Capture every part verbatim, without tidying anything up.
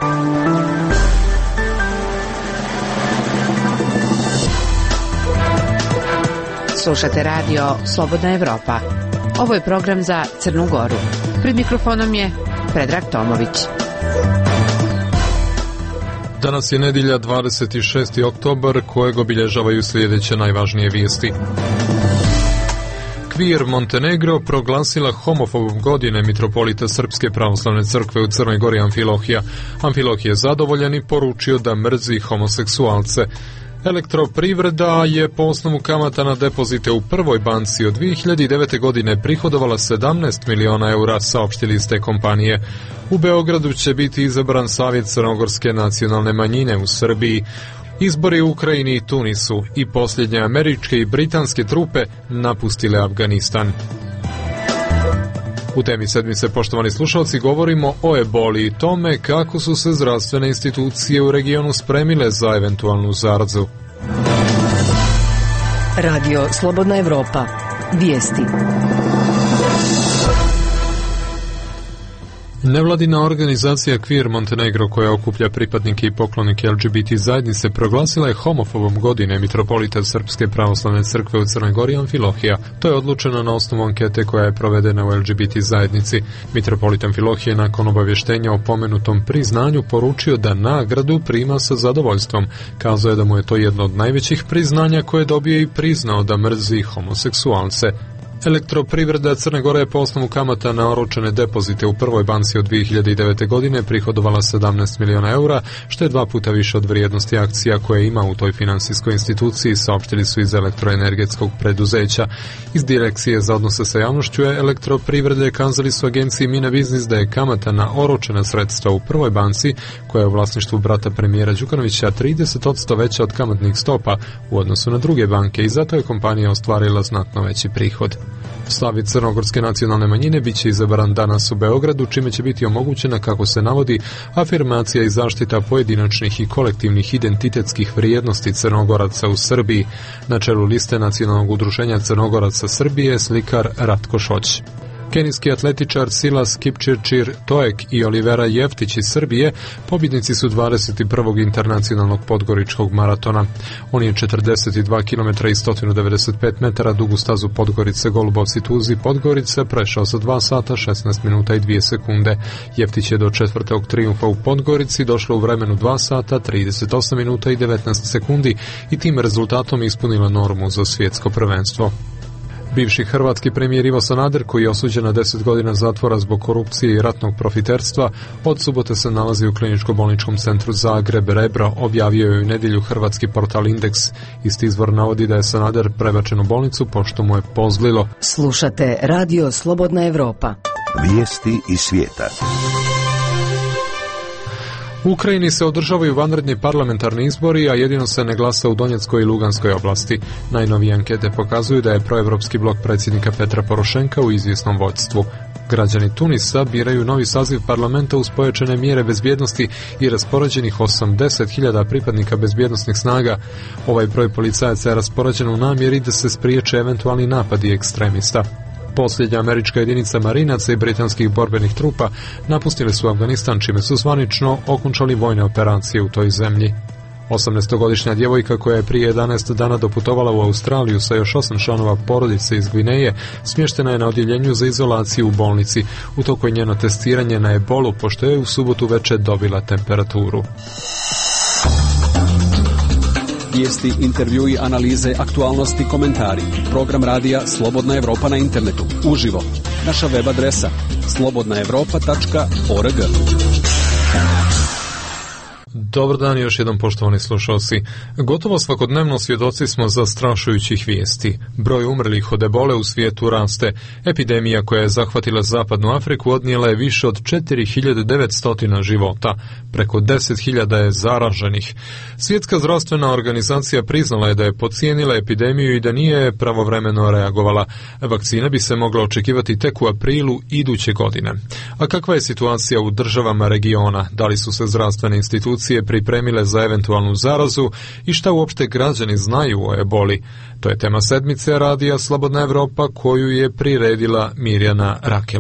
Slušate radio Slobodna Evropa. Ovo je program za Crnu Goru. Pred mikrofonom je Predrag Tomović. Danas je nedjelja dvadeset šesti oktobar kojeg obilježavaju sljedeće najvažnije vijesti. Kvir Montenegro proglasila homofobom godine mitropolita Srpske pravoslavne crkve u Crnoj Gori Amfilohija. Amfilohije je zadovoljan i poručio da mrzi homoseksualce. Elektroprivreda je po osnovu kamata na depozite u prvoj banci od dvije hiljade devete. godine prihodovala sedamnaest miliona eura, saopštili iz te kompanije. U Beogradu će biti izabran Savjet crnogorske nacionalne manjine u Srbiji. Izbori u Ukrajini i Tunisu i posljednje američke i britanske trupe napustile Afganistan. U temi sedmice, poštovani slušalci, govorimo o eboli i tome kako su se zdravstvene institucije u regionu spremile za eventualnu zarazu. Radio Slobodna Evropa. Vijesti. Nevladina organizacija Kvir Montenegro, koja okuplja pripadnike i poklonike L G B T zajednice, proglasila je homofobom godine mitropolita Srpske pravoslavne crkve u Crnoj Gori Amfilohija. To je odlučeno na osnovu ankete koja je provedena u L G B T zajednici. Mitropolit Amfilohije nakon obavještenja o pomenutom priznanju poručio da nagradu prima sa zadovoljstvom. Kazao je da mu je to jedno od najvećih priznanja koje dobije i priznao da mrzi homoseksualce. Elektroprivreda Crne Gore je po osnovu kamata na oročene depozite u prvoj banci od dvije hiljade devete. godine prihodovala sedamnaest miliona eura, što je dva puta više od vrijednosti akcija koje ima u toj finansijskoj instituciji, saopštili su iz elektroenergetskog preduzeća. Iz Direkcije za odnose sa javnošću Elektroprivrede kazali su agenciji Mina Biznis da je kamata na oročena sredstva u prvoj banci, koja je u vlasništvu brata premijera Đukanovića, trideset posto veća od kamatnih stopa u odnosu na druge banke i zato je kompanija ostvarila znatno veći prihod. Savjet crnogorske nacionalne manjine bit će izabran danas u Beogradu, čime će biti omogućena, kako se navodi, afirmacija i zaštita pojedinačnih i kolektivnih identitetskih vrijednosti Crnogoraca u Srbiji. Na čelu liste Nacionalnog udruženja Crnogoraca Srbije slikar Ratko Šoć. Kenijski atletičar Silas Kipčirčir Toek i Olivera Jeftić iz Srbije pobjednici su dvadeset prvog internacionalnog podgoričkog maratona. On je četrdeset dva kilometra i sto devedeset pet metara dugu stazu Podgorice Golubovci Tuzi Podgorice prešao za dva sata šesnaest minuta i dvije sekunde. Jeftić je do četvrtog trijumfa u Podgorici došlo u vremenu dva sata trideset osam minuta i devetnaest sekundi i tim rezultatom ispunila normu za svjetsko prvenstvo. Bivši hrvatski premijer Ivo Sanader, koji je osuđen na deset godina zatvora zbog korupcije i ratnog profiterstva, od subote se nalazi u kliničko-bolničkom centru Zagreb Rebro, objavio je u nedjelju hrvatski portal Indeks. Isti izvor navodi da je Sanader prebačen u bolnicu pošto mu je pozlilo. Slušate Radio Slobodna Evropa. Vijesti iz svijeta. U Ukrajini se održavaju vanredni parlamentarni izbori, a jedino se ne glasa u Donjeckoj i Luganskoj oblasti. Najnovije ankete pokazuju da je proevropski blok predsjednika Petra Porošenka u izvjesnom vodstvu. Građani Tunisa biraju novi saziv parlamenta uz pojačane mjere bezbjednosti i raspoređenih osamdeset hiljada pripadnika bezbjednosnih snaga. Ovaj broj policajaca je raspoređen u namjeri da se spriječe eventualni napadi ekstremista. Posljednja američka jedinica marinaca i britanskih borbenih trupa napustili su Afganistan, čime su zvanično okončali vojne operacije u toj zemlji. osamnaestogodišnja djevojka koja je prije jedanaest dana doputovala u Australiju sa još osam članova porodice iz Gvineje smještena je na odjeljenju za izolaciju u bolnici. U toku je njeno testiranje na ebolu, pošto je u subotu večer dobila temperaturu. Vijesti, intervjui, analize, aktualnosti, komentari. Program radija Slobodna Evropa na internetu. Uživo. Naša web adresa slobodna evropa tačka org. Dobar dan još jednom, poštovani slušalci. Gotovo svakodnevno svjedoci smo zastrašujućih vijesti. Broj umrlih od ebole u svijetu raste. Epidemija koja je zahvatila zapadnu Afriku odnijela je više od četiri hiljade devetsto života. Preko deset hiljada je zaraženih. Svjetska zdravstvena organizacija priznala je da je podcijenila epidemiju i da nije pravovremeno reagovala. Vakcina bi se mogla očekivati tek u aprilu iduće godine. A kakva je situacija u državama regiona? Da li su se zdravstvene institucije pripremile za eventualnu zarazu i šta uopšte građani znaju o eboli? To je tema sedmice radija Slobodna Evropa koju je priredila Mirjana Rakela.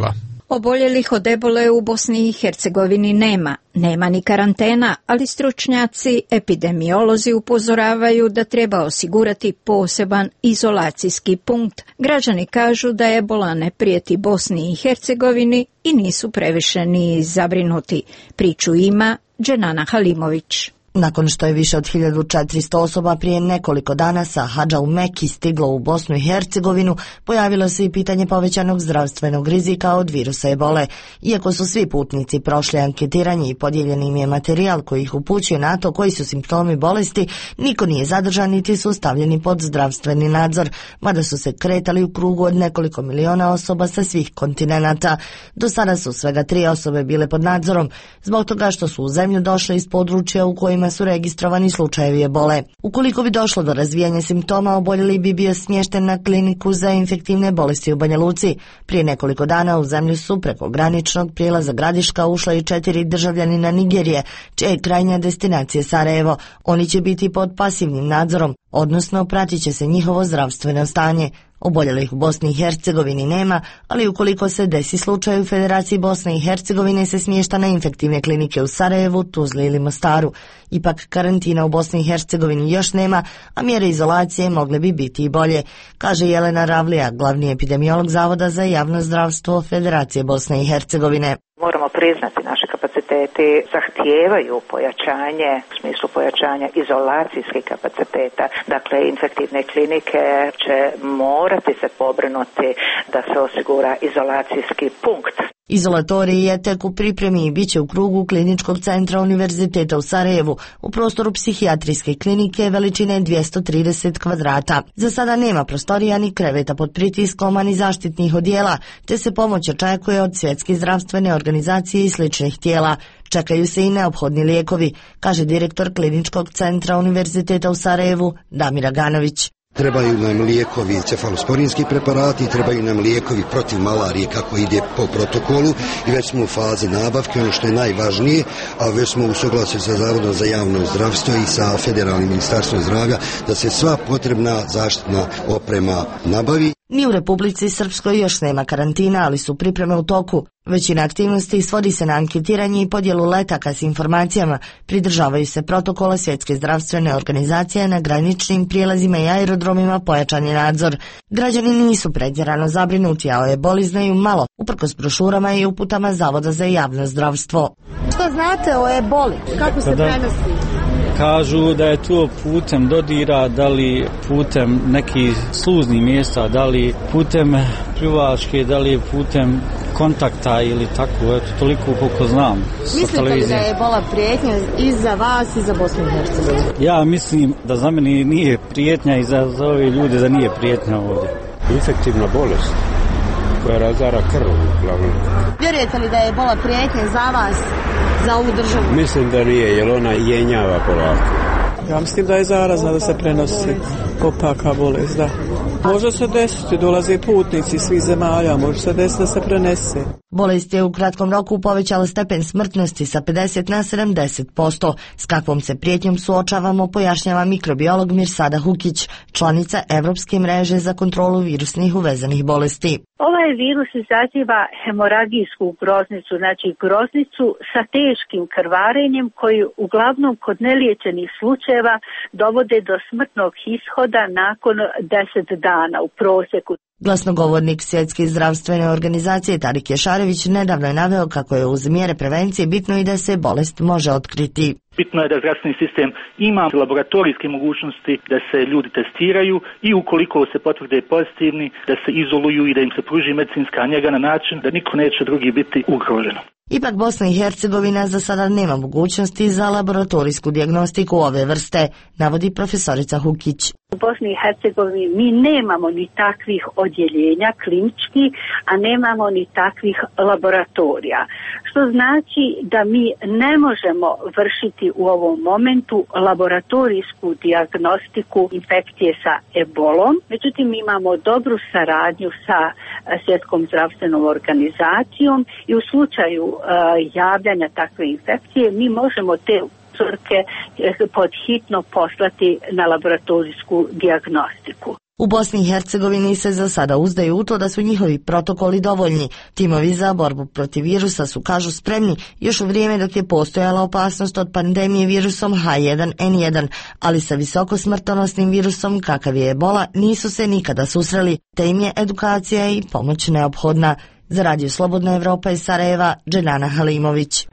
Oboljelih od ebole u Bosni i Hercegovini nema. Nema ni karantena, ali stručnjaci, epidemiolozi upozoravaju da treba osigurati poseban izolacijski punkt. Građani kažu da ebola ne prijeti Bosni i Hercegovini i nisu previše ni zabrinuti. Priču ima Dženana Halimović. Nakon što je više od hiljadu četiristo osoba prije nekoliko dana sa hadža u Meki stiglo u Bosnu i Hercegovinu, pojavilo se i pitanje povećanog zdravstvenog rizika od virusa ebole. Iako su svi putnici prošli anketiranje i podijeljen im je materijal koji ih upućuje na to koji su simptomi bolesti, niko nije zadržan niti su stavljeni pod zdravstveni nadzor, mada su se kretali u krugu od nekoliko miliona osoba sa svih kontinenata. Do sada su svega tri osobe bile pod nadzorom, zbog toga što su u zemlju došle iz područja u kojima su registrovani slučajevi ebole. Ukoliko bi došlo do razvijanja simptoma, oboljeli bi bio smješten na kliniku za infektivne bolesti u Banja Luci. Prije nekoliko dana u zemlju su preko graničnog prijelaza Gradiška ušla i četiri državljanina Nigerije, čija je krajnja destinacija Sarajevo. Oni će biti pod pasivnim nadzorom, odnosno pratit će se njihovo zdravstveno stanje. Oboljelih u Bosni i Hercegovini nema, ali ukoliko se desi slučaj u Federaciji Bosne i Hercegovine se smješta na infektivne klinike u Sarajevu, Tuzli ili Mostaru. Ipak karantina u Bosni i Hercegovini još nema, a mjere izolacije mogle bi biti i bolje, kaže Jelena Ravlija, glavni epidemiolog Zavoda za javno zdravstvo Federacije Bosne i Hercegovine. Moramo priznati, naši kapaciteti zahtijevaju pojačanje, u smislu pojačanja izolacijskih kapaciteta. Dakle, infektivne klinike će morati se pobrinuti da se osigura izolacijski punkt. Izolatorij je tek u pripremi i bit će u krugu Kliničkog centra Univerziteta u Sarajevu, u prostoru psihijatrijske klinike veličine dvjesto trideset kvadrata. Za sada nema prostorija ni kreveta pod pritiskom, ani zaštitnih odjela, te se pomoć očekuje od Svjetske zdravstvene organizacije i sličnih tijela. Čekaju se i neophodni lijekovi, kaže direktor Kliničkog centra Univerziteta u Sarajevu Damir Aganović. Trebaju nam lijekovi, cefalosporinski preparati, trebaju nam lijekovi protiv malarije kako ide po protokolu i već smo u fazi nabavke, ono što je najvažnije, a već smo u suglasju sa Zavodom za javno zdravstvo i sa Federalnim ministarstvom zdravlja da se sva potrebna zaštitna oprema nabavi. Ni u Republici Srpskoj još nema karantina, ali su pripreme u toku. Većina aktivnosti svodi se na anketiranje i podjelu letaka s informacijama. Pridržavaju se protokola Svjetske zdravstvene organizacije, na graničnim prijelazima i aerodromima pojačan je nadzor. Građani nisu pretjerano zabrinuti, a o eboli znaju malo, uprkos brošurama i uputama Zavoda za javno zdravstvo. Što znate o eboli? Kako se prenosi? Kažu da je to putem dodira, da li putem nekih sluznih mjesta, da li putem pljuvačke, da li putem kontakta ili tako, eto, toliko koliko znam. Mislite li da je ebola prijetnja i za vas i za Bosnu i Hercegovinu? Ja mislim da za mene nije prijetnja i za, za ove ljude da nije prijetnja ovdje. Infektivna bolest koja razara krv, uglavnom. Vjerujete li da je ebola prijetnja za vas, za ovu državu? Mislim da nije, jer ona jenjava polako. Ja mislim da je zarazna, da se prenosi opaka bolest, da. Može se desiti, dolaze putnici svih zemalja, može se desiti da se prenese. Bolest je u kratkom roku povećala stepen smrtnosti sa pedeset na sedamdeset posto. S kakvom se prijetnjom suočavamo, pojašnjava mikrobiolog Mirsada Hukić, članica Evropske mreže za kontrolu virusnih uvezanih bolesti. Ovaj virus izaziva hemoragijsku groznicu, znači groznicu sa teškim krvarenjem koji uglavnom kod neliječenih slučajeva dovode do smrtnog ishoda nakon deset dana u prosjeku. Glasnogovornik Svjetske zdravstvene organizacije Tarik Ješarević nedavno je naveo kako je uz mjere prevencije bitno i da se bolest može otkriti. Bitno je da zdravstveni sistem ima laboratorijske mogućnosti da se ljudi testiraju i ukoliko se potvrde pozitivni da se izoluju i da im se pruži medicinska njega na način da niko neće drugi biti ugrožen. Ipak Bosna i Hercegovina za sada nema mogućnosti za laboratorijsku dijagnostiku ove vrste, navodi profesorica Hukić. U Bosni i Hercegovini mi nemamo ni takvih odjeljenja kliničkih, a nemamo ni takvih laboratorija. Što znači da mi ne možemo vršiti u ovom momentu laboratorijsku dijagnostiku infekcije sa ebolom. Međutim, mi imamo dobru saradnju sa Svjetskom zdravstvenom organizacijom i u slučaju uh, javljanja takve infekcije mi možemo te uzorke pod hitno poslati na laboratorijsku dijagnostiku. U Bosni i Hercegovini se za sada uzdaju u to da su njihovi protokoli dovoljni. Timovi za borbu protiv virusa su, kažu, spremni još u vrijeme dok je postojala opasnost od pandemije virusom H jedan N jedan, ali sa visoko smrtonosnim virusom kakav je ebola nisu se nikada susreli, te im je edukacija i pomoć neophodna. Za Radio Slobodna Evropa iz Sarajeva, Dželjana Halimović.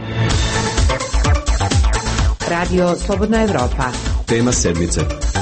Radio Slobodna Evropa. Tema sedmice.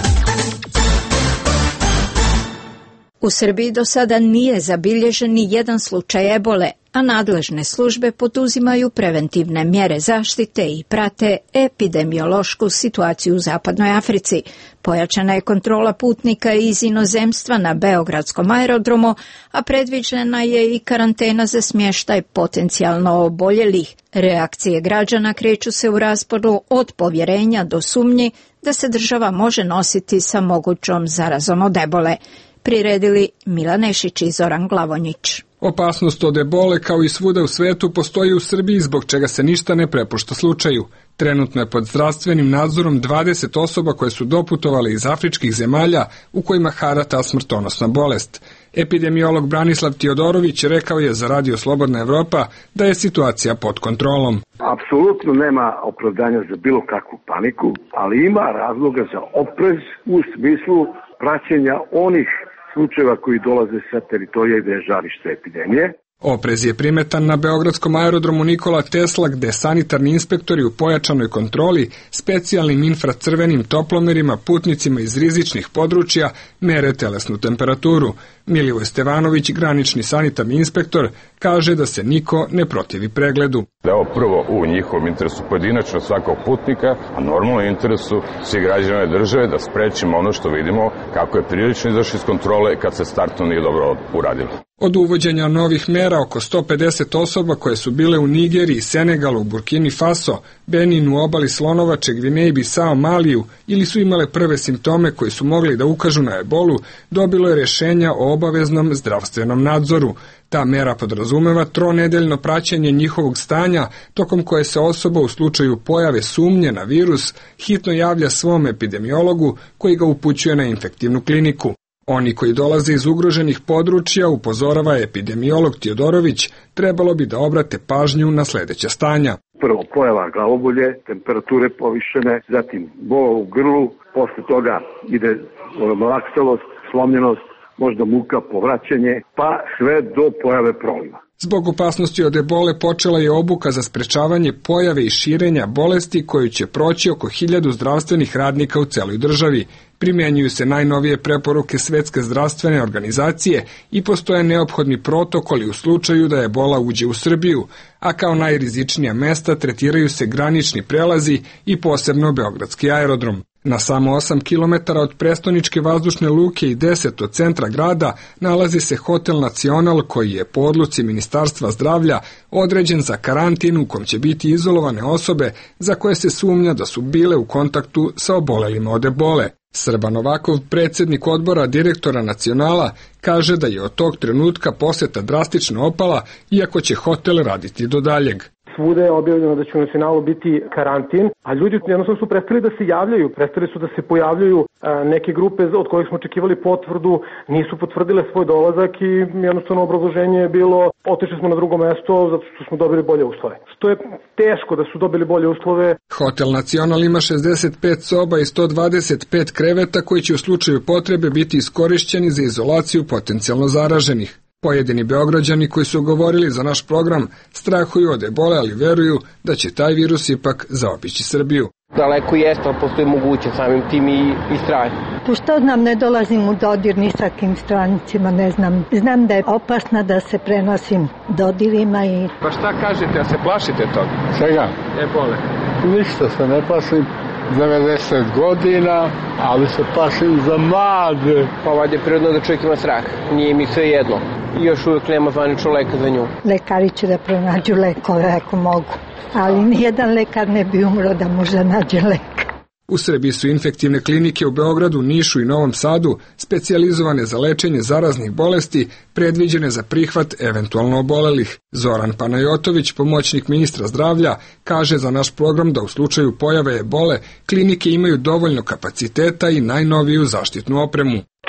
U Srbiji do sada nije zabilježen ni jedan slučaj ebole, a nadležne službe poduzimaju preventivne mjere zaštite i prate epidemiološku situaciju u Zapadnoj Africi. Pojačana je kontrola putnika iz inozemstva na beogradskom aerodromu, a predviđena je i karantena za smještaj potencijalno oboljelih. Reakcije građana kreću se u rasponu od povjerenja do sumnji da se država može nositi sa mogućom zarazom od ebole. Priredili Milan Nešić i Zoran Glavonjić. Opasnost od ebole kao i svuda u svetu postoji u Srbiji, zbog čega se ništa ne prepušta slučaju. Trenutno je pod zdravstvenim nadzorom dvadeset osoba koje su doputovale iz afričkih zemalja u kojima hara ta smrtonosna bolest. Epidemiolog Branislav Tiodorović rekao je za Radio Slobodna Evropa da je situacija pod kontrolom. Apsolutno nema opravdanja za bilo kakvu paniku, ali ima razloga za oprez u smislu praćenja onih slučajeva koji dolaze sa teritorija gde je žarište epidemije. Oprez je primetan na beogradskom aerodromu Nikola Tesla, gde sanitarni inspektori u pojačanoj kontroli specijalnim infracrvenim toplomerima putnicima iz rizičnih područja mere telesnu temperaturu. Milivoj Stevanović, granični sanitarni inspektor, kaže da se niko ne protivi pregledu. Da je ovo prvo u njihovom interesu pojedinačno svakog putnika, a normalno interesu svih građana države da sprečimo ono što vidimo kako je prilično izašlo iz kontrole kad se startno nije dobro uradilo. Od uvođenja novih mera oko sto pedeset osoba koje su bile u Nigeriji, Senegalu, Burkini Faso, Beninu, obali Slonovače, Gvineji, Bisao, Maliju ili su imale prve simptome koji su mogli da ukažu na ebolu, dobilo je rješenja o obaveznom zdravstvenom nadzoru. Ta mera podrazumeva tronedeljno praćenje njihovog stanja, tokom koje se osoba u slučaju pojave sumnje na virus hitno javlja svom epidemiologu koji ga upućuje na infektivnu kliniku. Oni koji dolaze iz ugroženih područja, upozorava epidemiolog Tiodorović, trebalo bi da obrate pažnju na sljedeća stanja. Prvo pojava glavobolje, temperature povišene, zatim bola u grlu, posle toga ide malaksalost, slomljenost, možda muka, povraćanje, pa sve do pojave proliva. Zbog opasnosti od ebole počela je obuka za sprečavanje pojave i širenja bolesti koju će proći oko hiljadu zdravstvenih radnika u celoj državi. Primjenjuju se najnovije preporuke Svetske zdravstvene organizacije i postoje neophodni protokoli u slučaju da ebola uđe u Srbiju, a kao najrizičnija mesta tretiraju se granični prelazi i posebno beogradski aerodrom. Na samo osam kilometara od prestoničke vazdušne luke i deset od centra grada nalazi se Hotel Nacional koji je po odluci Ministarstva zdravlja određen za karantin u kom će biti izolovane osobe za koje se sumnja da su bile u kontaktu sa obolelima od ebole. Srban Novakov, predsjednik odbora direktora Nacionala, kaže da je od tog trenutka posjeta drastično opala, iako će hotel raditi do daljeg. Svuda je objavljeno da će u Nacionalu biti karantin, a ljudi jednostavno su prestali da se javljaju, prestali su da se pojavljaju. Neke grupe od kojih smo očekivali potvrdu nisu potvrdile svoj dolazak i jednostavno obrazloženje je bilo otišli smo na drugo mesto zato što smo dobili bolje uslove. Što je teško da su dobili bolje uslove. Hotel Nacional ima šezdeset pet soba i sto dvadeset pet kreveta koji će u slučaju potrebe biti iskorišćeni za izolaciju potencijalno zaraženih. Pojedini Beograđani koji su govorili za naš program strahuju od ebole, ali veruju da će taj virus ipak zaobići Srbiju. Daleko jeste, ali postoji moguće samim tim i, i strah. Pošto znam, ne dolazim u dodir ni sa kim stranicima, ne znam. Znam da je opasna da se prenosim dodirima i... Pa šta kažete, a se plašite toga? Čega? Ebole. Ništa se ne plašim. devedeset godina, ali se plašim za mlade. Pa ovdje je prirodno da čovjek ima strah. Nije mi sve jedno. I još uvijek nema zvanično leka za nju. Lekari će da pronađu lekove ako mogu. Ali nijedan lekar ne bi umro da možda nađe lek. U Srbiji su infektivne klinike u Beogradu, Nišu i Novom Sadu specijalizovane za lečenje zaraznih bolesti, predviđene za prihvat eventualno obolelih. Zoran Panajotović, pomoćnik ministra zdravlja, kaže za naš program da u slučaju pojave ebole klinike imaju dovoljno kapaciteta i najnoviju zaštitnu opremu.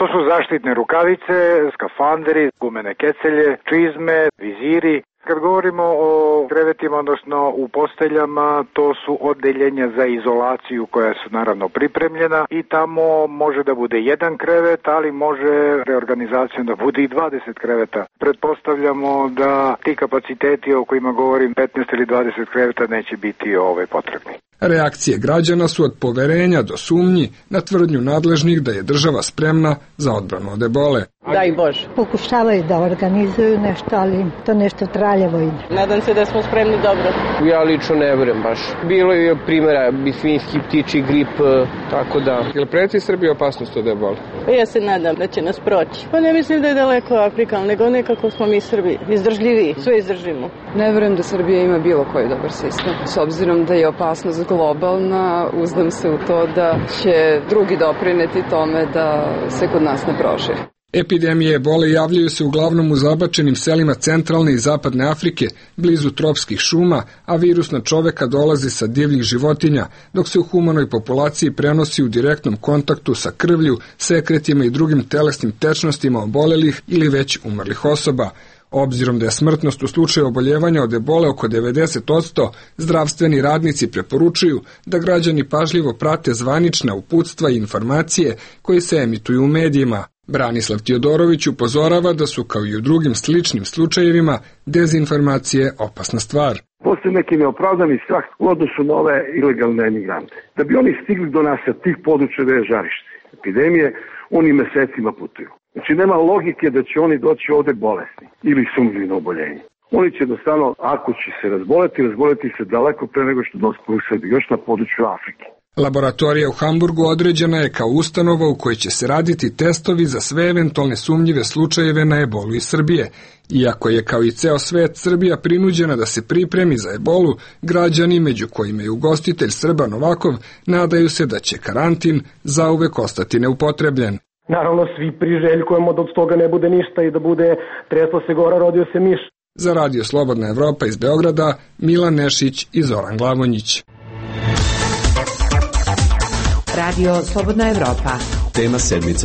To su zaštitne rukavice, skafanderi, gumene kecelje, čizme, viziri. Kad govorimo o krevetima, odnosno u posteljama, to su odeljenja za izolaciju koja su naravno pripremljena i tamo može da bude jedan krevet, ali može reorganizacijom da bude i dvadeset kreveta. Pretpostavljamo da ti kapaciteti o kojima govorim, petnaest ili dvadeset kreveta, neće biti ove potrebni. Reakcije građana su od poverenja do sumnji na tvrdnju nadležnih da je država spremna za odbranu od ebole. Daj Bože. Pokušavaju da organizuju nešto, ali to nešto traljavo ide. Nadam se da smo spremni dobro. Ja lično ne vrem baš. Bilo je primjera svinjski, ptiči grip, tako da. Jel preti Srbiji opasnost od ebole? Ja se nadam da će nas proći. Pa ne mislim da je daleko Afrika, nego nekako smo mi Srbi izdržljiviji, sve izdržimo. Ne verujem da Srbija ima bilo koji dobar sistem. S obzirom da je opasnost globalna, uzdam se u to da će drugi doprineti tome da se kod nas ne proširi. Epidemije ebole javljaju se uglavnom u zabačenim selima centralne i zapadne Afrike, blizu tropskih šuma, a virus na čoveka dolazi sa divljih životinja, dok se u humanoj populaciji prenosi u direktnom kontaktu sa krvlju, sekretima i drugim telesnim tečnostima obolelih ili već umrlih osoba. Obzirom da je smrtnost u slučaju oboljevanja od ebole oko devedeset posto, zdravstveni radnici preporučuju da građani pažljivo prate zvanična uputstva i informacije koje se emituju u medijima. Branislav Tijodorović upozorava da su, kao i u drugim sličnim slučajevima, dezinformacije opasna stvar. Postoji neki neopravdani strah u odnosu na ove ilegalne emigrante. Da bi oni stigli do nas sa tih područja da je žarište epidemije, oni mesecima putuju. Znači nema logike da će oni doći ovde bolesni ili sumnjivi na oboljenje. Oni će jednostavno, ako će se razboleti, razboleti se daleko pre nego što dospiju u Srbiji, još na području Afrike. Laboratorija u Hamburgu određena je kao ustanova u kojoj će se raditi testovi za sve eventualne sumnjive slučajeve na ebolu iz Srbije. Iako je kao i ceo svet Srbija prinuđena da se pripremi za ebolu, građani, među kojima je ugostitelj Srba Novakov, nadaju se da će karantin zauvek ostati neupotrebljen. Naravno, svi priželjkujemo da od toga ne bude ništa i da bude tresla se gora, rodio se miš. Za Radio Slobodna Evropa iz Beograda, Milan Nešić i Zoran Glavonjić. Radio Slobodna Evropa. Tema sedmice.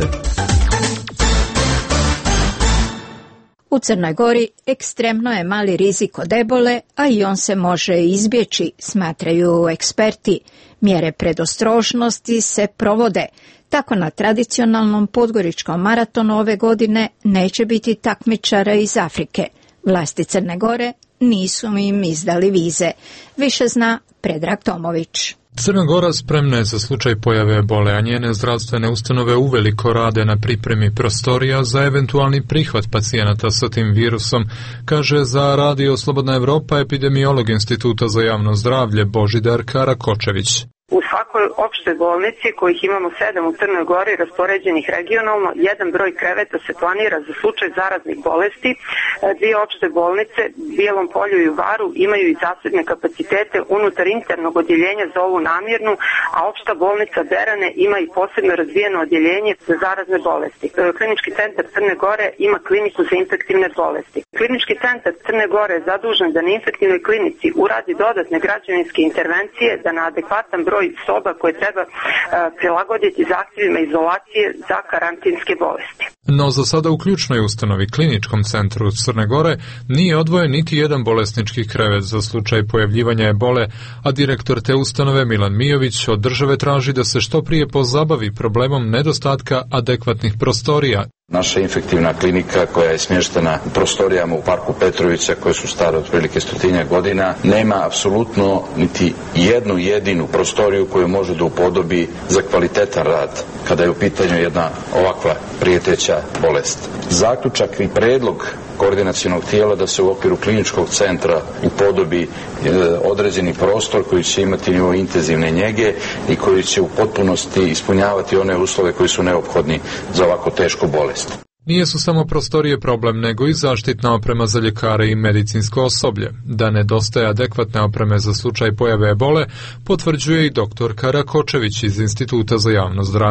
U Crnoj Gori ekstremno je mali rizik od ebole, a i on se može izbjeći, smatraju eksperti. Mjere predostrožnosti se provode. Tako na tradicionalnom podgoričkom maratonu ove godine neće biti takmičara iz Afrike. Vlasti Crne Gore nisu im izdali vize. Više zna Predrag Tomović. Crna Gora spremna je za slučaj pojave ebole, a njene zdravstvene ustanove uveliko rade na pripremi prostorija za eventualni prihvat pacijenata sa tim virusom, kaže za Radio Slobodna Evropa epidemiolog Instituta za javno zdravlje Božidar Karakočević. U svakoj opštoj bolnici, kojih imamo sedam u Crnoj Gori, raspoređenih regionalno, jedan broj kreveta se planira za slučaj zaraznih bolesti. Dvije opšte bolnice, Bijelom Polju i u Varu, imaju i zasebne kapacitete unutar internog odjeljenja za ovu namjernu, a opšta bolnica Berane ima i posebno razvijeno odjeljenje za zarazne bolesti. Klinički centar Crne Gore ima kliniku za infektivne bolesti. Klinički centar Crne Gore je zadužen da na infektivnoj klinici uradi dodatne građevinske intervencije, da na adekvatan broj soba koje treba uh, prilagoditi zahtjevima izolacije za karantinske bolesti. No za sada u ključnoj ustanovi, Kliničkom centru Crne Gore, nije odvojen niti jedan bolesnički krevet za slučaj pojavljivanja ebole, a direktor te ustanove Milan Mijović od države traži da se što prije pozabavi problemom nedostatka adekvatnih prostorija. Naša infektivna klinika koja je smještena u prostorijama u Parku Petrovića koje su stare otprilike stotinjak godina nema apsolutno niti jednu jedinu prostoriju koju može da upodobi za kvalitetan rad kada je u pitanju jedna ovakva prijeteća bolest. Zaključak i predlog koordinacionog tijela da se u okviru kliničkog centra upodobi e, određeni prostor koji će imati nivo intenzivne njege i koji će u potpunosti ispunjavati one uslove koji su neophodni za ovako tešku bolest. Nije su samo prostorije problem, nego i zaštitna oprema za ljekare i medicinsko osoblje. Da nedostaje adekvatne opreme za slučaj pojave ebole, potvrđuje i doktor Karakočević iz Instituta za javno zdravlje.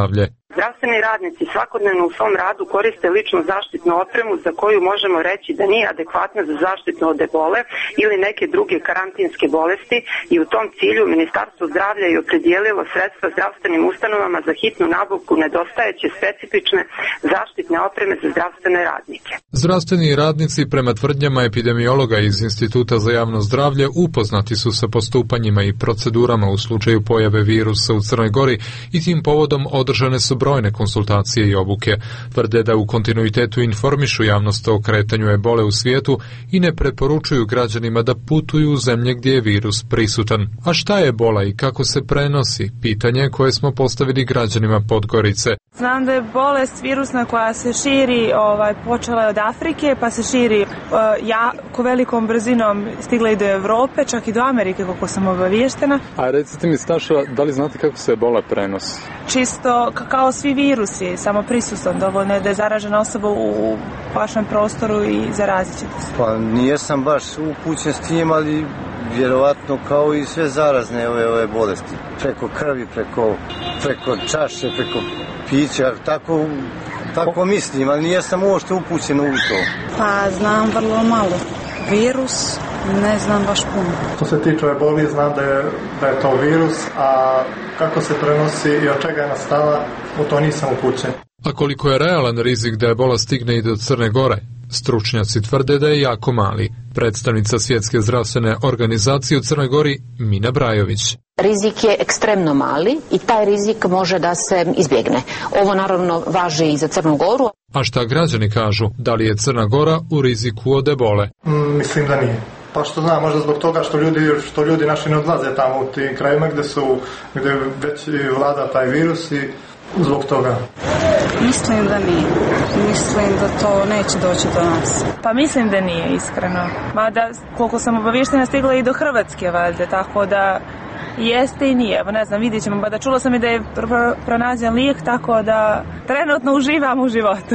Zdravstveni radnici svakodnevno u svom radu koriste ličnu zaštitnu opremu za koju možemo reći da nije adekvatna za zaštitu od ebole ili neke druge karantinske bolesti i u tom cilju Ministarstvo zdravlja je opredijelilo sredstva zdravstvenim ustanovama za hitnu nabavku nedostajeće specifične zaštitne opreme za zdravstvene radnike. Zdravstveni radnici prema tvrdnjama epidemiologa iz Instituta za javno zdravlje upoznati su sa postupanjima i procedurama u slučaju pojave virusa u Crnoj Gori i tim povodom održane su brojne konsultacije i obuke. Tvrde da u kontinuitetu informišu javnost o kretanju ebole u svijetu i ne preporučuju građanima da putuju u zemlje gdje je virus prisutan. A šta je ebola i kako se prenosi? Pitanje koje smo postavili građanima Podgorice. Znam da je bolest virusna koja se širi, ovaj, počela je od Afrike, pa se širi uh, jako velikom brzinom, stigla i do Evrope, čak i do Amerike, koliko sam obaviještena. A recite mi, Staša, da li znate kako se ebola prenosi? Čisto kao svi virusi, samo prisustvom, dovoljno je da je zaražena osoba u vašem prostoru i zarazit ćete se. Pa nijesam baš upućen s tim, ali vjerovatno kao i sve zarazne ove, ove bolesti. Preko krvi, preko, preko čaše, preko pića, tako, tako mislim, ali nijesam uopšte upućen u to. Pa znam vrlo malo. Virus, ne znam baš puno. Što se tiče eboli, znam da je, da je to virus, a kako se prenosi i od čega je nastala, u to nisam upućen. A koliko je realan rizik da ebola stigne i do Crne Gore? Stručnjaci tvrde da je jako mali. Predstavnica Svjetske zdravstvene organizacije u Crnoj Gori, Mina Brajović. Rizik je ekstremno mali i taj rizik može da se izbjegne. Ovo naravno važi i za Crnu Goru. A šta građani kažu? Da li je Crna Gora u riziku od ebole? Mm, mislim da nije. Pa što znam, možda zbog toga što ljudi, što ljudi naši ne odlaze tamo u tim krajima gdje su, gdje već vlada taj virus i zbog toga. Mislim da nije. Mislim da to neće doći do nas. Pa mislim da nije, iskreno. Mada, koliko sam obavještena, stigla i do Hrvatske, valjda, tako da jeste i nije. Evo, ne znam, vidjet ćemo. Mada čula sam i da je pr- pronađen lijek, tako da trenutno uživam u životu.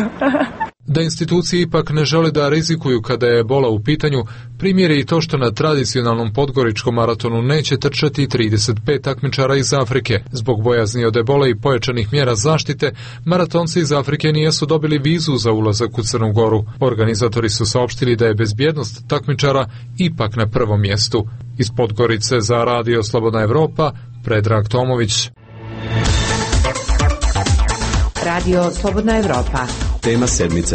Da institucije ipak ne žele da rizikuju kada je ebola u pitanju, primjer je i to što na tradicionalnom podgoričkom maratonu neće trčati trideset pet takmičara iz Afrike. Zbog bojazni od ebole i pojačanih mjera zaštite, maratonci iz Afrike nisu dobili vizu za ulazak u Crnu Goru. Organizatori su saopštili da je bezbjednost takmičara ipak na prvom mjestu. Iz Podgorice za Radio Slobodna Evropa, Predrag Tomović. Radio Slobodna Evropa. Tema sedmice.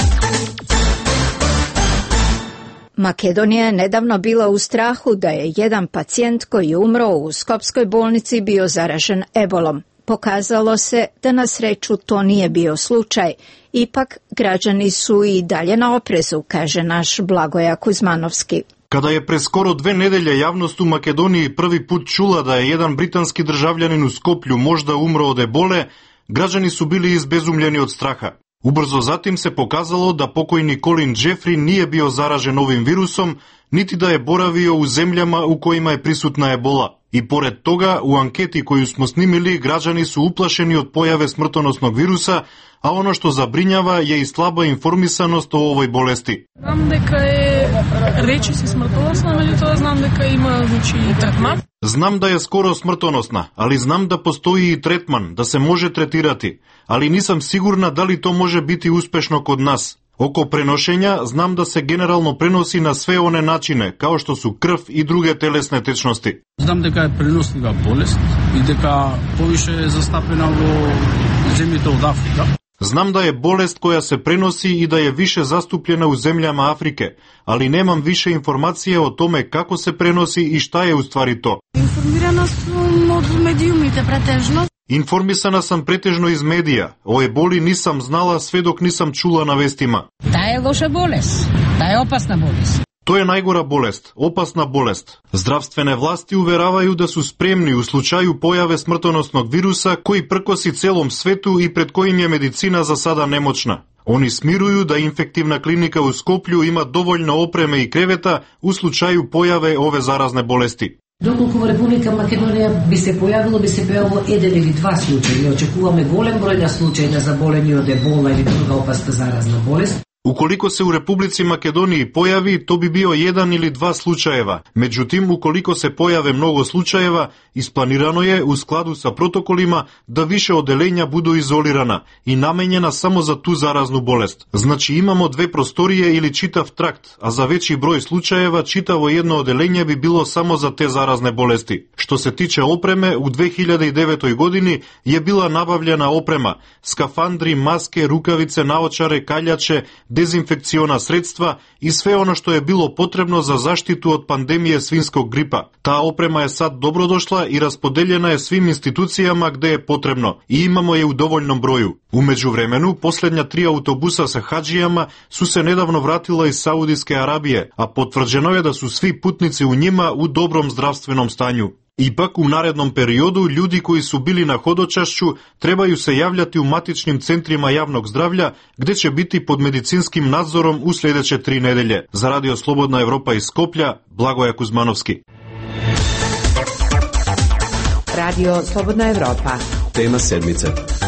Makedonija je nedavno bila u strahu da je jedan pacijent koji je umro u Skopskoj bolnici bio zaražen ebolom. Pokazalo se da na sreću to nije bio slučaj. Ipak građani su i dalje na oprezu, kaže naš Blagoja Kuzmanovski. Kada je pre skoro dve nedelje javnost u Makedoniji prvi put čula da je jedan britanski državljanin u Skoplju možda umro od ebole, građani su bili izbezumljeni od straha. Ubrzo zatim se pokazalo da pokojni Colin Jeffrey nije bio zaražen ovim virusom, niti da je boravio u zemljama u kojima je prisutna ebola. I pored toga, u anketi koju smo snimili, građani su uplašeni od pojave smrtonosnog virusa, a ono što zabrinjava je i slaba informisanost o ovoj bolesti. Znam deka je reči se smrtonosna, međutim znam deka ima znači i tretman. Znam da je skoro smrtonosna, ali znam da postoji i tretman, da se može tretirati, ali nisam sigurna da li to može biti uspešno kod nas. Oko prenošenja znam da se generalno prenosi na sve one načine, kao što su krv i druge telesne tečnosti. Znam deka je prenosljiva bolest i deka poviše je zastapljena u zemljite od Afrika. Znam da je bolest koja se prenosi i da je više zastupljena u zemljama Afrike, ali nemam više informacije o tome kako se prenosi i šta je u stvari to. Informirana sam od medijumite pretežno. Informisana sam pretežno iz medija. O eboli nisam znala sve dok nisam čula na vestima. Ta je loša bolest. Ta je opasna bolest. To je najgora bolest, opasna bolest. Zdravstvene vlasti uveravaju da su spremni u slučaju pojave smrtonosnog virusa koji prkosi celom svetu i pred kojim je medicina za sada nemoćna. Oni smiruju da infektivna klinika u Skoplju ima dovoljno opreme i kreveta u slučaju pojave ove zarazne bolesti. Доколку во Република Македонија би се појавило, би се појавило еден или два случаи. Не очекуваме голем број на случаи на заболени од ебола или друга опасна заразна болест. Ukoliko se u Republici Makedoniji pojavi, to bi bio jedan ili dva slučajeva. Međutim, ukoliko se pojave mnogo slučajeva, isplanirano je u skladu sa protokolima da više odelenja budu izolirana i namenjena samo za tu zaraznu bolest. Znači imamo dve prostorije ili čitav trakt, a za veći broj slučajeva čitavo jedno odelenje bi bilo samo za te zarazne bolesti. Što se tiče opreme, u dve hiljade devetoj godini je bila nabavljena oprema, skafandri, maske, rukavice, naočare, kaljače, dezinfekciona sredstva i sve ono što je bilo potrebno za zaštitu od pandemije svinjskog gripa. Ta oprema je sad dobrodošla i raspodeljena je svim institucijama gde je potrebno i imamo je u dovoljnom broju. U međuvremenu, posljednja tri autobusa sa hadžijama su se nedavno vratila iz Saudijske Arabije, a potvrđeno je da su svi putnici u njima u dobrom zdravstvenom stanju. Ipak u narednom periodu ljudi koji su bili na hodočašću trebaju se javljati u matičnim centrima javnog zdravlja gde će biti pod medicinskim nadzorom u sljedeće tri nedelje. Za Radio Slobodna Evropa iz Skoplja, Blagoje Kuzmanovski. Radio Slobodna Evropa. Tema sedmice.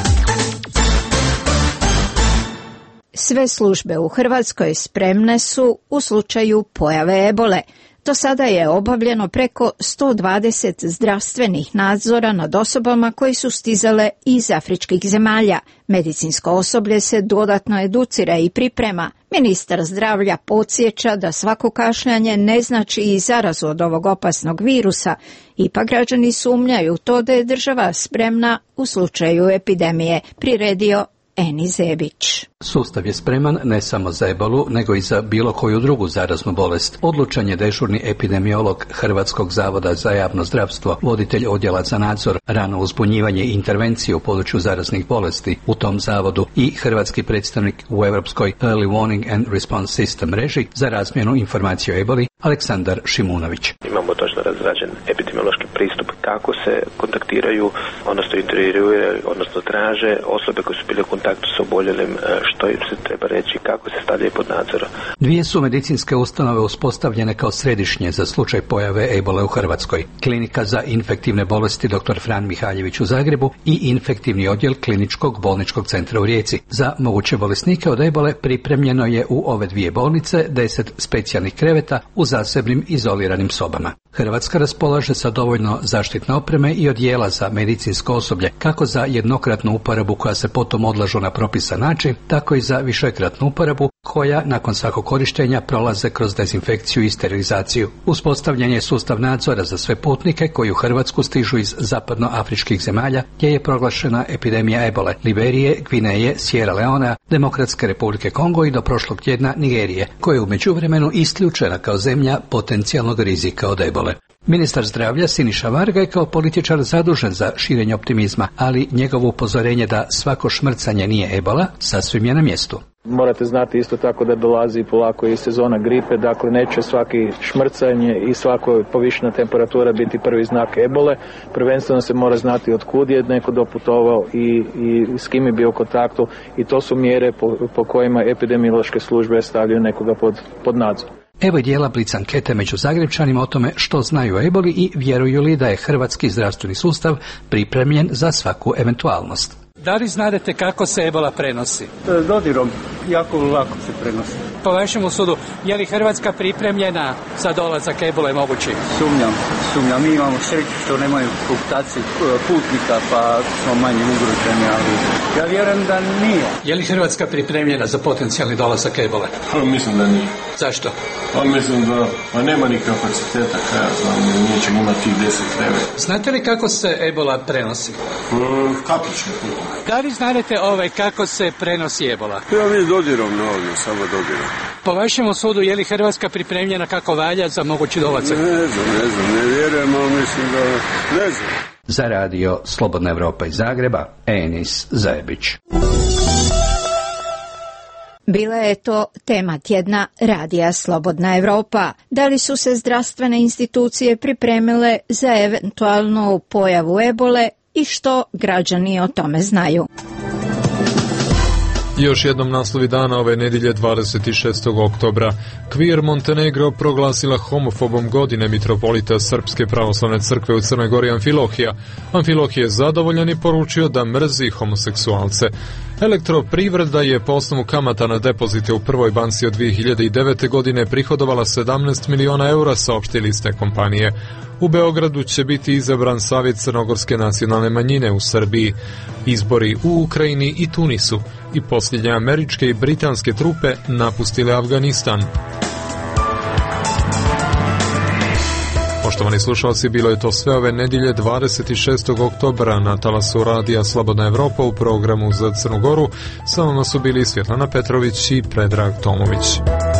Sve službe u Hrvatskoj spremne su u slučaju pojave ebole. Do sada je obavljeno preko sto dvadeset zdravstvenih nadzora nad osobama koji su stizale iz afričkih zemalja. Medicinsko osoblje se dodatno educira i priprema. Ministar zdravlja podsjeća da svako kašljanje ne znači i zarazu od ovog opasnog virusa. Ipak građani sumnjaju to da je država spremna u slučaju epidemije, priredio Eni Zebić. Sustav je spreman ne samo za ebolu, nego i za bilo koju drugu zaraznu bolest. Odlučan je dežurni epidemiolog Hrvatskog zavoda za javno zdravstvo, voditelj odjela za nadzor, rano uzbunjivanje i intervenciju u području zaraznih bolesti u tom zavodu i hrvatski predstavnik u Europskoj Early Warning and Response System mreži za razmjenu informacija o eboli, Aleksandar Šimunović. Imamo točno razrađen epidemiološki pristup kako se kontaktiraju, odnosno intervjuiraju, odnosno traže osobe koje su bile u kontaktu s oboljelim, što im se treba reći, kako se stavljaju pod nadzorom. Dvije su medicinske ustanove uspostavljene kao središnje za slučaj pojave ebole u Hrvatskoj. Klinika za infektivne bolesti dr. Fran Mihaljević u Zagrebu i infektivni odjel Kliničkog bolničkog centra u Rijeci. Za moguće bolesnike od ebole pripremljeno je u ove dvije bolnice deset specijalnih kreveta u zasebnim izoliranim sobama. Hrvatska raspolaže sa dovoljno zaštitne opreme i odjela za medicinsko osoblje, kako za jednokratnu uporabu koja se potom odlažu na propisan način, tako i za višekratnu uporabu koja nakon svakog korištenja prolaze kroz dezinfekciju i sterilizaciju. Uspostavljen je sustav nadzora za sve putnike koji u Hrvatsku stižu iz zapadnoafričkih zemalja gdje je proglašena epidemija ebole, Liberije, Gvineje, Sierra Leonea, Demokratske Republike Kongo i do prošlog tjedna Nigerije, koja je u međuvremenu isključena kao zemlja potencijalnog rizika od ebole. Ministar zdravlja Siniša Varga je kao političar zadužen za širenje optimizma, ali njegovo upozorenje da svako šmrcanje nije ebola sasvim je na mjestu. Morate znati isto tako da dolazi polako i sezona gripe, dakle neće svaki šmrcanje i svako povišena temperatura biti prvi znak ebole. Prvenstveno se mora znati od kud je neko doputovao i, i s kim je bio u kontaktu i to su mjere po, po kojima epidemiološke službe stavljaju nekoga pod, pod nadzor. Evo je dijela blic ankete među Zagrebčanima o tome što znaju o eboli i vjeruju li da je hrvatski zdravstveni sustav pripremljen za svaku eventualnost. Da li znate kako se ebola prenosi? Dodirom, jako lako se prenosi. Po vašemu sudu, je li Hrvatska pripremljena za dolazak ebole mogući? Sumnjam, sumnjam. Mi imamo sreću što nemaju fluktuacije putnika, pa smo manje ugroženi, ali ja vjerujem da nije. Je li Hrvatska pripremljena za potencijalni dolazak ebole? Pa, mislim da nije. Zašto? Pa mislim da pa nema ni kapaciteta, kada ja znam, nećemo imati tih deset kreveta. Znate li kako se ebola prenosi? Mm, kapično puno. Da li znate ove kako se prenosi ebola? Ja vidim dodirom na ovdje, samo dodirom. Po vašemu sudu, je li Hrvatska pripremljena kako valja za mogući dolazak? Ne znam, ne znam, ne vjerujem, ali mislim da ne znam. Za radio Slobodna Evropa iz Zagreba, Enis Zajebić. Bila je to tema tjedna radija Slobodna Evropa. Da li su se zdravstvene institucije pripremile za eventualnu pojavu ebole i što građani o tome znaju? Još jednom naslovi dana ove nedjelje dvadeset šestog oktobra. Kvir Montenegro proglasila homofobom godine mitropolita Srpske pravoslavne crkve u Crnoj Gori Amfilohija. Amfilohije je zadovoljan i poručio da mrzi homoseksualce. Elektroprivreda je po osnovu kamata na depozite u prvoj banci od dvije hiljade devete. godine prihodovala sedamnaest miliona eura, saopštili iste kompanije. U Beogradu će biti izabran Savjet crnogorske nacionalne manjine u Srbiji, izbori u Ukrajini i Tunisu i posljednje američke i britanske trupe napustile Afganistan. Poštovani slušalci, bilo je to sve ove nedjelje dvadeset šestog oktobra na talasu radija Slobodna Evropa u programu za Crnu Goru. Sa vama su bili Svjetlana Petrović i Predrag Tomović.